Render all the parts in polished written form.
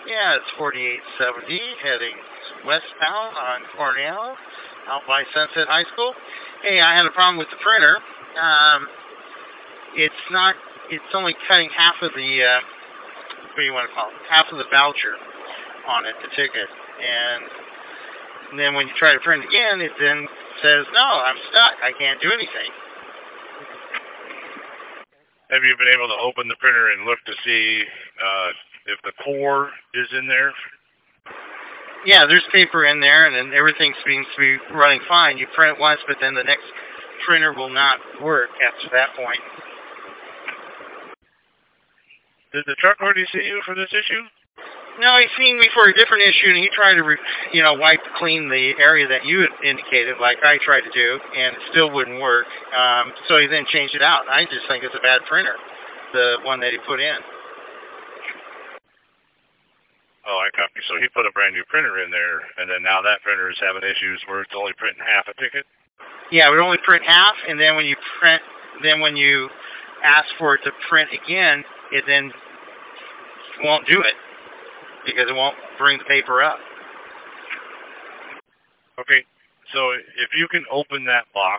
Yeah, it's 4870 heading westbound on Cornell out by Sunset High School. Hey, I had a problem with the printer. It's not, it's only cutting half of the, what do you want to call it? Half of the voucher on it, the ticket. And then when you try to print again, it then says, no, I'm stuck. I can't do anything. Have you been able to open the printer and look to see if the core is in there? Yeah, there's paper in there, and then everything seems to be running fine. You print it once, but then the next printer will not work after that point. Did the truck already see you for this issue? No, he seen me for a different issue, and he tried to, wipe clean the area that you had indicated, like I tried to do, and it still wouldn't work. So he then changed it out. I just think it's a bad printer, the one that he put in. Oh, I copy. So he put a brand new printer in there, and then now that printer is having issues where it's only printing half a ticket? Yeah, it would only print half, and then when you ask for it to print again, it then won't do it because it won't bring the paper up. Okay, so if you can open that box,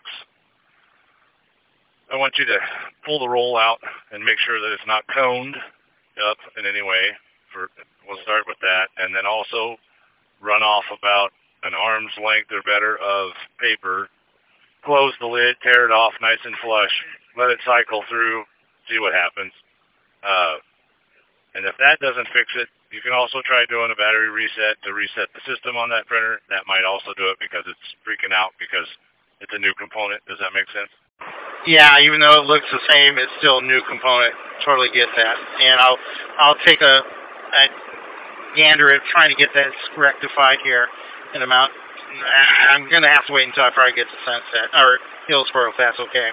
I want you to pull the roll out and make sure that it's not coned up in any way. We'll start with that, and then also run off about an arm's length or better of paper. Close the lid, tear it off nice and flush, let it cycle through, see what happens. And if that doesn't fix it, you can also try doing a battery reset to reset the system on that printer. That might also do it because it's freaking out because it's a new component. Does that make sense? Yeah, even though it looks the same, it's still a new component. Totally get that. And I'll take a gander at trying to get that rectified here in about. I'm going to have to wait until I probably get to Sunset or Hillsboro if that's okay.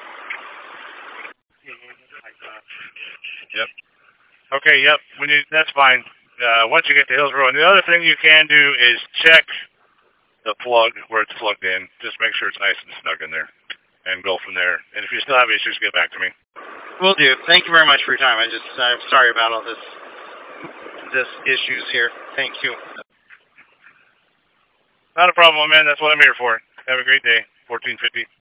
Yep. Okay, yep. That's fine. Once you get to Hillsboro, and the other thing you can do is check the plug where it's plugged in. Just make sure it's nice and snug in there, and go from there. And if you still have issues, get back to me. Will do. Thank you very much for your time. I'm sorry about all this issues here. Thank you. Not a problem, man. That's what I'm here for. Have a great day. 1450.